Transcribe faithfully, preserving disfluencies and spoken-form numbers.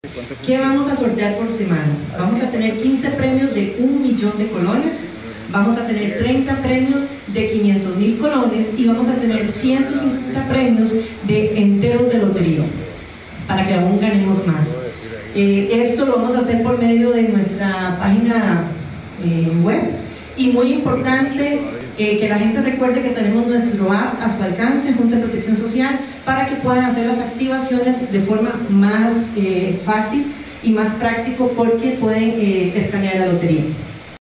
¿Qué vamos a sortear por semana? Vamos a tener quince premios de un millón de colones, vamos a tener treinta premios de quinientos mil colones y vamos a tener ciento cincuenta premios de enteros de lotería, para que aún ganemos más. Eh, esto lo vamos a hacer por medio de nuestra página eh, web, y muy importante eh, que la gente recuerde que tenemos nuestro app a su alcance, Junta de Protección Social, para que puedan hacer las activaciones de forma más eh, fácil y más práctico, porque pueden eh, escanear la lotería.